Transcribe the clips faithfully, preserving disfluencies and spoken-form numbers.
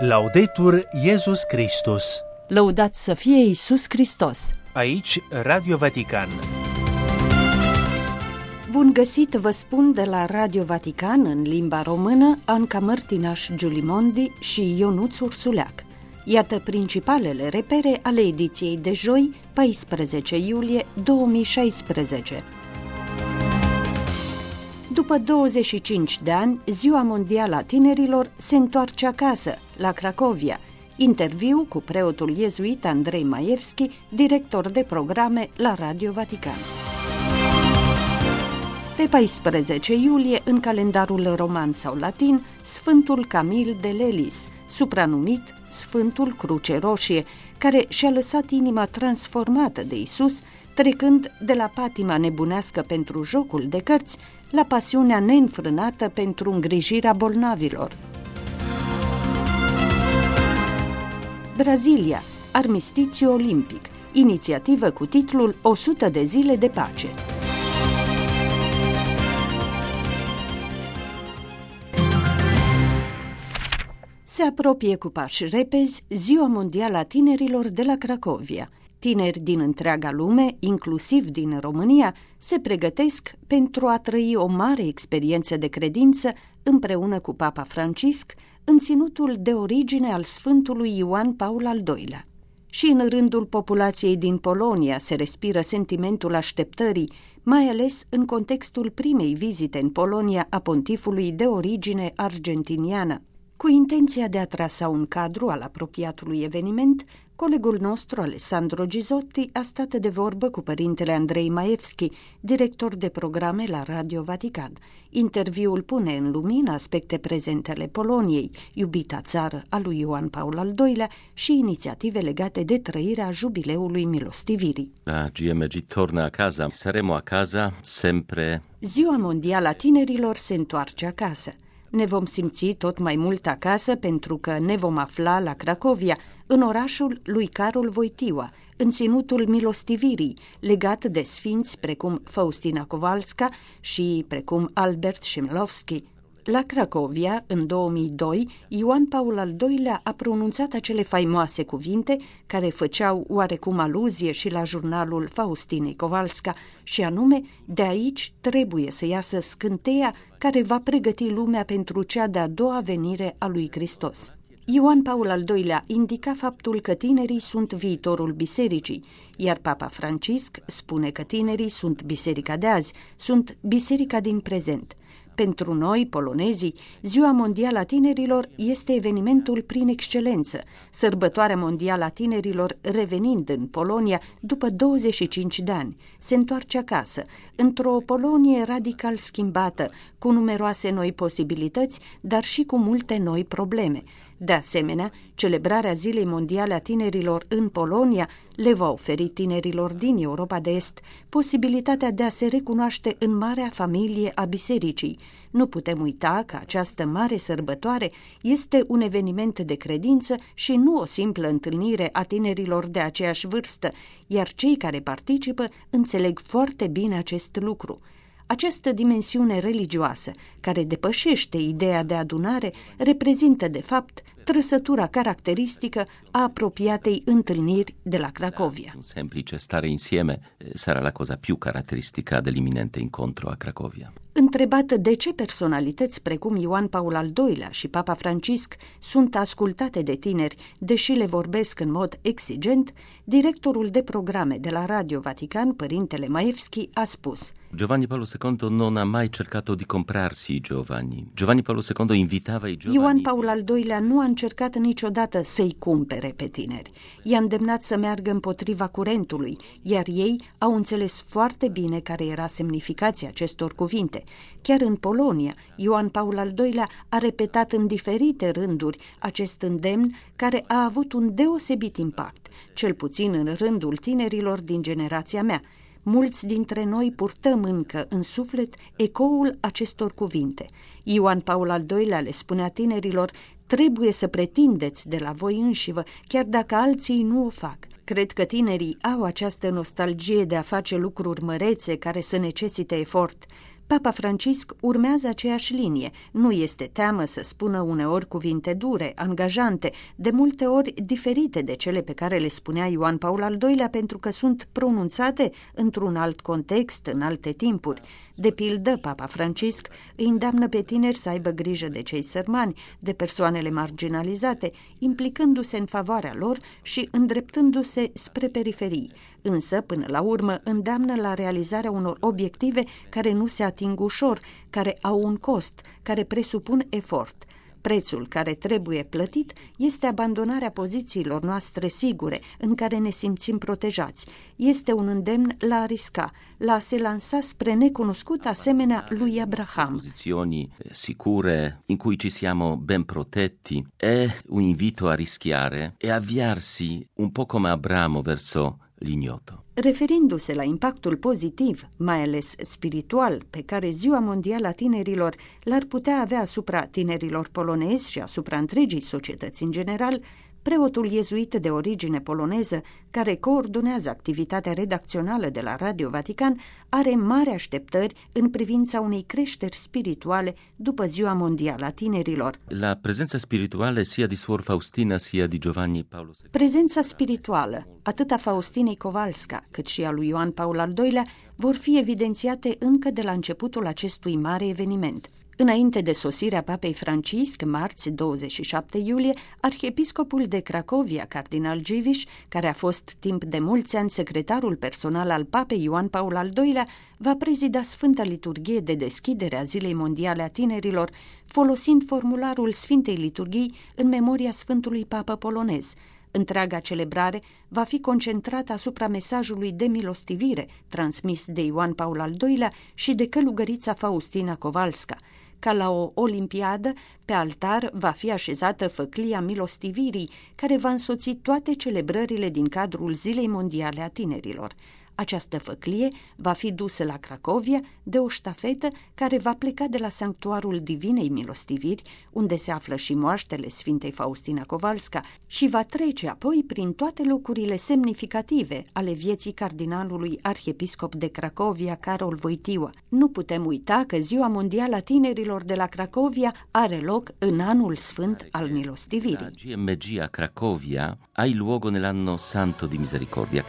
Laudetur Iesus Christus. Lăudat să fie Iisus Hristos. Aici Radio Vatican. Bun găsit, vă spun de la Radio Vatican în limba română, Anca Mărtinaș Giulimondi și Ionuț Ursuleac. Iată principalele repere ale ediției de joi, paisprezece iulie două mii șaisprezece. După douăzeci și cinci de ani, Ziua Mondială a Tinerilor se întoarce acasă, la Cracovia. Interviu cu preotul iezuit Andrei Maevski, director de programe la Radio Vatican. Pe paisprezece iulie, în calendarul roman sau latin, Sfântul Camil de Lelis, supranumit Sfântul Cruce Roșie, care și-a lăsat inima transformată de Iisus, trecând de la patima nebunească pentru jocul de cărți la pasiunea neînfrânată pentru îngrijirea bolnavilor. Brazilia, armistițiu olimpic, inițiativă cu titlul o sută de zile de pace. Se apropie cu pași repezi Ziua Mondială a Tinerilor de la Cracovia. Tineri din întreaga lume, inclusiv din România, se pregătesc pentru a trăi o mare experiență de credință împreună cu Papa Francisc în ținutul de origine al Sfântului Ioan Paul al doilea. Și în rândul populației din Polonia se respiră sentimentul așteptării, mai ales în contextul primei vizite în Polonia a pontifului de origine argentiniană. Cu intenția de a trasa un cadru al apropiatului eveniment, colegul nostru, Alessandro Gisotti, a stat de vorbă cu părintele Andrei Maevski, director de programe la Radio Vatican. Interviul pune în lumină aspecte prezente ale Poloniei, iubita țară a lui Ioan Paul al doilea, și inițiative legate de trăirea jubileului milostivirii. La G M G torna a casa, saremo a casa sempre. Ziua Mondială a Tinerilor se întoarce acasă. Ne vom simți tot mai mult acasă pentru că ne vom afla la Cracovia, în orașul lui Karol Wojtyła, în ținutul milostivirii, legat de sfinți precum Faustina Kowalska și precum Albert Szymlowski. La Cracovia, în două mii doi, Ioan Paul al doilea a pronunțat acele faimoase cuvinte care făceau oarecum aluzie și la jurnalul Faustinei Kowalska, și anume, de aici trebuie să iasă scânteia care va pregăti lumea pentru cea de-a doua venire a lui Hristos. Ioan Paul al doilea indica faptul că tinerii sunt viitorul bisericii, iar Papa Francisc spune că tinerii sunt biserica de azi, sunt biserica din prezent. Pentru noi, polonezii, Ziua Mondială a Tinerilor este evenimentul prin excelență, sărbătoarea mondială a tinerilor revenind în Polonia după douăzeci și cinci de ani. Se întoarce acasă, într-o Polonie radical schimbată, cu numeroase noi posibilități, dar și cu multe noi probleme. De asemenea, celebrarea Zilei Mondiale a Tinerilor în Polonia le va oferi tinerilor din Europa de Est posibilitatea de a se recunoaște în marea familie a bisericii. Nu putem uita că această mare sărbătoare este un eveniment de credință și nu o simplă întâlnire a tinerilor de aceeași vârstă, iar cei care participă înțeleg foarte bine acest lucru. Această dimensiune religioasă, care depășește ideea de adunare, reprezintă, de fapt, trăsătura caracteristică a apropiatei întâlniri de la Cracovia. Un semplice stare insieme sarà la cosa più caratteristica dell'imminente incontro a Cracovia. Întrebată de ce personalități precum Ioan Paul al doilea și Papa Francisc sunt ascultate de tineri, deși le vorbesc în mod exigent, directorul de programe de la Radio Vatican, părintele Maevski, a spus: Giovanni Paolo secondo non ha mai cercato di comprarsi i giovani. Giovanni Paolo secondo invitava i giovani. Ioan Paul al doilea nu a încercat niciodată să-i cumpere pe tineri. I-a îndemnat să meargă împotriva curentului, iar ei au înțeles foarte bine care era semnificația acestor cuvinte. Chiar în Polonia, Ioan Paul al doilea a repetat în diferite rânduri acest îndemn care a avut un deosebit impact, cel puțin în rândul tinerilor din generația mea. Mulți dintre noi purtăm încă în suflet ecoul acestor cuvinte. Ioan Paul al doilea le spunea tinerilor: trebuie să pretindeți de la voi înșivă, chiar dacă alții nu o fac. Cred că tinerii au această nostalgie de a face lucruri mărețe care să necesite efort. Papa Francisc urmează aceeași linie. Nu este teamă să spună uneori cuvinte dure, angajante, de multe ori diferite de cele pe care le spunea Ioan Paul al doilea, pentru că sunt pronunțate într-un alt context, în alte timpuri. De pildă, Papa Francisc îi îndeamnă pe tineri să aibă grijă de cei sărmani, de persoanele marginalizate, implicându-se în favoarea lor și îndreptându-se spre periferii. Însă, până la urmă, îndeamnă la realizarea unor obiective care nu se ating ușor, care au un cost, care presupun efort. Prețul care trebuie plătit este abandonarea pozițiilor noastre sigure, în care ne simțim protejați. Este un îndemn la a risca, la a se lansa spre necunoscut, asemenea lui Abraham. Posizioni sicure in cui ci siamo ben protetti è un invito a rischiare e avviarsi un po' come Abramo verso l'ignoto. Referindu-se la impactul pozitiv, mai ales spiritual, pe care Ziua Mondială a Tinerilor l-ar putea avea asupra tinerilor polonezi și asupra întregii societăți în general, preotul iezuit de origine poloneză, care coordonează activitatea redacțională de la Radio Vatican, are mari așteptări în privința unei creșteri spirituale după Ziua Mondială a Tinerilor. La prezența spirituală sia di Suor Faustina sia di Giovanni Paolo secondo. Prezența spirituală, atât a Faustinei Kowalska, cât și a lui Ioan Paul al doilea, vor fi evidențiate încă de la începutul acestui mare eveniment. Înainte de sosirea Papei Francisc, marți douăzeci și șapte iulie, arhiepiscopul de Cracovia, cardinal Dziwisz, care a fost timp de mulți ani secretarul personal al Papei Ioan Paul al doilea, va prezida Sfânta Liturghie de deschidere a Zilei Mondiale a Tinerilor, folosind formularul Sfintei Liturghii în memoria Sfântului Papă polonez. Întreaga celebrare va fi concentrată asupra mesajului de milostivire transmis de Ioan Paul al doilea și de călugărița Faustina Kowalska. Ca la o olimpiadă, pe altar va fi așezată făclia milostivirii, care va însoți toate celebrările din cadrul Zilei Mondiale a Tinerilor. Această făclie va fi dusă la Cracovia de o ștafetă care va pleca de la Sanctuarul Divinei Milostiviri, unde se află și moaștele Sfintei Faustina Kowalska, și va trece apoi prin toate locurile semnificative ale vieții cardinalului arhiepiscop de Cracovia, Karol Wojtyła. Nu putem uita că Ziua Mondială a Tinerilor de la Cracovia are loc în anul sfânt al milostivirii. La G M G a Cracovia hai luogo nell'anno santo di misericordia.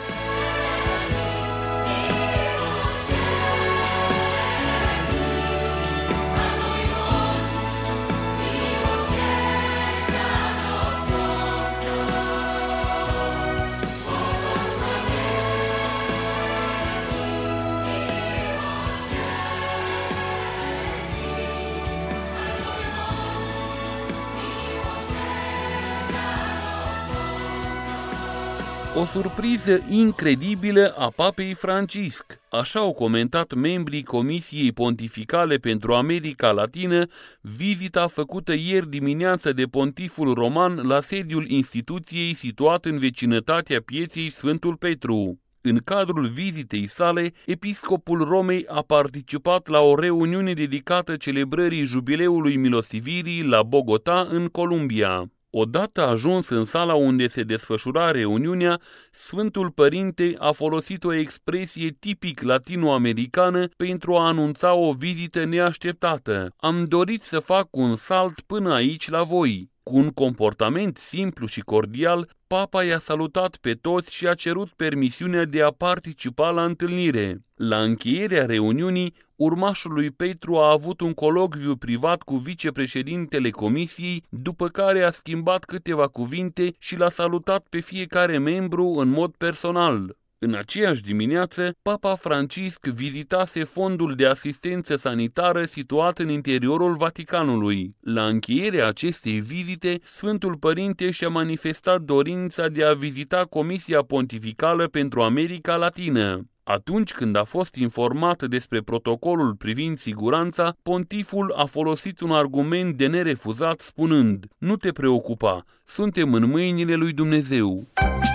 O surpriză incredibilă a Papei Francisc, așa au comentat membrii Comisiei Pontificale pentru America Latină vizita făcută ieri dimineață de pontiful roman la sediul instituției situat în vecinătatea pieței Sfântul Petru. În cadrul vizitei sale, episcopul Romei a participat la o reuniune dedicată celebrării Jubileului Milostivirii la Bogota, în Columbia. Odată ajuns în sala unde se desfășura reuniunea, Sfântul Părinte a folosit o expresie tipic latinoamericană pentru a anunța o vizită neașteptată. Am dorit să fac un salt până aici la voi. Cu un comportament simplu și cordial, Papa i-a salutat pe toți și a cerut permisiunea de a participa la întâlnire. La încheierea reuniunii, urmașul lui Petru a avut un colocviu privat cu vicepreședintele comisiei, după care a schimbat câteva cuvinte și l-a salutat pe fiecare membru în mod personal. În aceeași dimineață, Papa Francisc vizitase fondul de asistență sanitară situat în interiorul Vaticanului. La încheierea acestei vizite, Sfântul Părinte și-a manifestat dorința de a vizita Comisia Pontificală pentru America Latină. Atunci când a fost informat despre protocolul privind siguranța, pontiful a folosit un argument de nerefuzat spunând: "Nu te preocupa, suntem în mâinile lui Dumnezeu."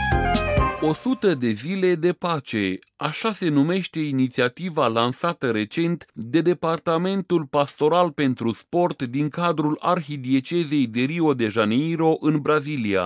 o sută de zile de pace, așa se numește inițiativa lansată recent de Departamentul Pastoral pentru Sport din cadrul Arhidiecezei de Rio de Janeiro în Brazilia.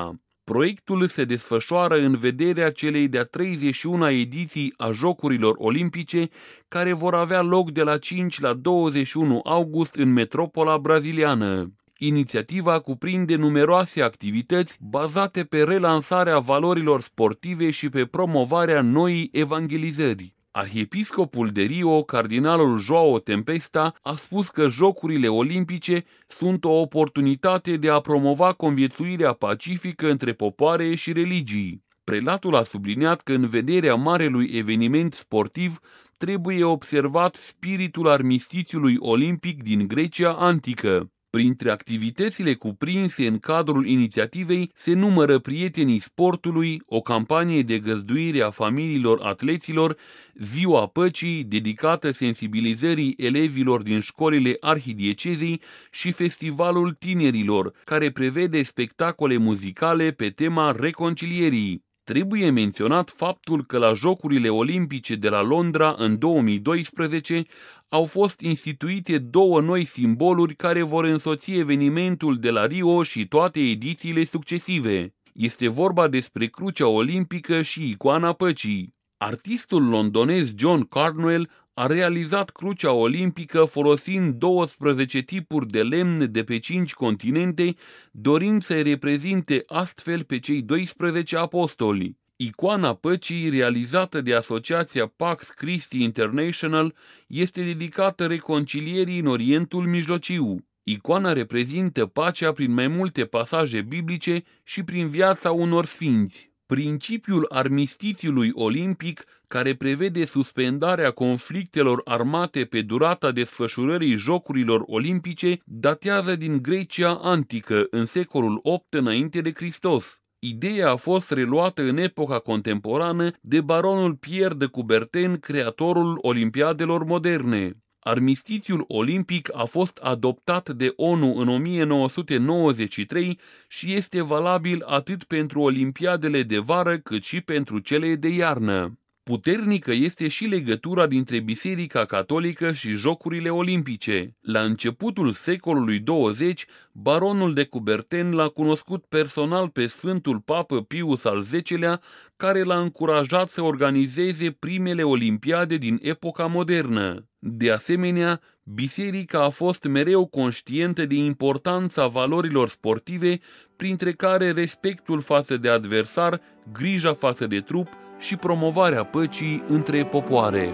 Proiectul se desfășoară în vederea celei de-a treizeci și una ediții a Jocurilor Olimpice, care vor avea loc de la cinci la douăzeci și unu august în metropola braziliană. Inițiativa cuprinde numeroase activități bazate pe relansarea valorilor sportive și pe promovarea noii evangelizări. Arhiepiscopul de Rio, cardinalul João Tempesta, a spus că Jocurile Olimpice sunt o oportunitate de a promova conviețuirea pacifică între popoare și religii. Prelatul a subliniat că în vederea marelui eveniment sportiv trebuie observat spiritul armistițiului olimpic din Grecia antică. Printre activitățile cuprinse în cadrul inițiativei se numără Prietenii Sportului, o campanie de găzduire a familiilor atleților, Ziua Păcii, dedicată sensibilizării elevilor din școlile arhidiecezei, și Festivalul Tinerilor, care prevede spectacole muzicale pe tema reconcilierii. Trebuie menționat faptul că la Jocurile Olimpice de la Londra în două mii doisprezece au fost instituite două noi simboluri care vor însoți evenimentul de la Rio și toate edițiile succesive. Este vorba despre Crucea Olimpică și Icoana Păcii. Artistul londonez John Cardwell a realizat Crucea Olimpică folosind douăsprezece tipuri de lemn de pe cinci continente, dorind să-i reprezinte astfel pe cei doisprezece apostoli. Icoana Păcii, realizată de asociația Pax Christi International, este dedicată reconcilierii în Orientul Mijlociu. Icoana reprezintă pacea prin mai multe pasaje biblice și prin viața unor sfinți. Principiul armistițiului olimpic, care prevede suspendarea conflictelor armate pe durata desfășurării Jocurilor Olimpice, datează din Grecia antică, în secolul opt înainte de Hristos. Ideea a fost reluată în epoca contemporană de baronul Pierre de Coubertin, creatorul olimpiadelor moderne. Armistițiul olimpic a fost adoptat de ONU în o mie nouă sute nouăzeci și trei și este valabil atât pentru olimpiadele de vară cât și pentru cele de iarnă. Puternică este și legătura dintre Biserica Catolică și Jocurile Olimpice. La începutul secolului douăzeci, baronul de Coubertin l-a cunoscut personal pe Sfântul Papă Pius al zecelea, care l-a încurajat să organizeze primele olimpiade din epoca modernă. De asemenea, biserica a fost mereu conștientă de importanța valorilor sportive, printre care respectul față de adversar, grija față de trup și promovarea păcii între popoare.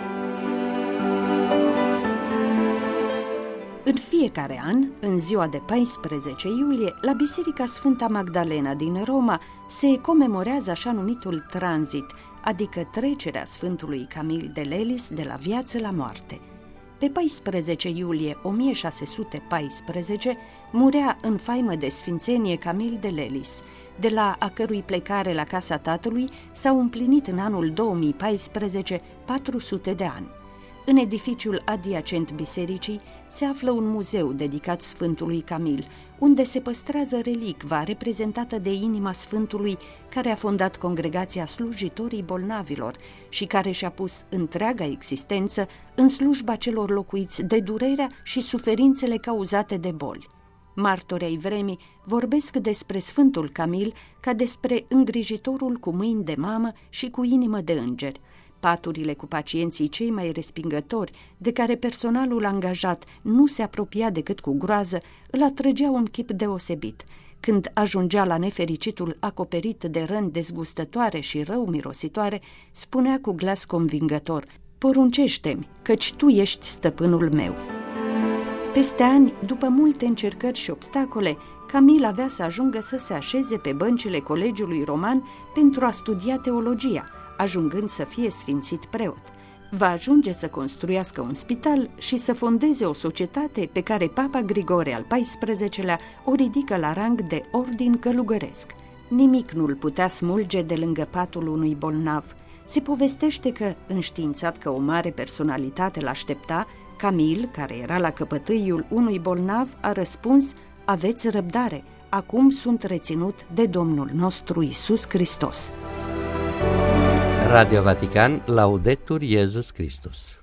În fiecare an, în ziua de paisprezece iulie, la Biserica Sfânta Magdalena din Roma se comemorează așa numitul tranzit, adică trecerea Sfântului Camil de Lelis de la viață la moarte. Pe paisprezece iulie o mie șase sute paisprezece murea în faimă de sfințenie Camil de Lelis, de la a cărui plecare la casa tatălui s-au împlinit în anul două mii paisprezece patru sute de ani. În edificiul adiacent bisericii se află un muzeu dedicat Sfântului Camil, unde se păstrează relicva reprezentată de inima Sfântului, care a fondat congregația slujitorii bolnavilor și care și-a pus întreaga existență în slujba celor locuiți de durerea și suferințele cauzate de boli. Martorii ai vremii vorbesc despre Sfântul Camil ca despre îngrijitorul cu mâini de mamă și cu inimă de înger. Paturile cu pacienții cei mai respingători, de care personalul angajat nu se apropia decât cu groază, îl atrăgea un chip deosebit. Când ajungea la nefericitul acoperit de răni dezgustătoare și rău mirositoare, spunea cu glas convingător: „Poruncește-mi, căci tu ești stăpânul meu.” Peste ani, după multe încercări și obstacole, Camil avea să ajungă să se așeze pe băncile Colegiului Roman pentru a studia teologia, ajungând să fie sfințit preot. Va ajunge să construiască un spital și să fondeze o societate pe care Papa Grigore al paisprezecelea o ridică la rang de ordin călugăresc. Nimic nu-l putea smulge de lângă patul unui bolnav. Se povestește că, înștiințat că o mare personalitate l-aștepta, Camil, care era la căpătâiul unui bolnav, a răspuns: „Aveți răbdare, acum sunt reținut de Domnul nostru Iisus Hristos.” Radio Vatican, Laudetur Iesus Christus.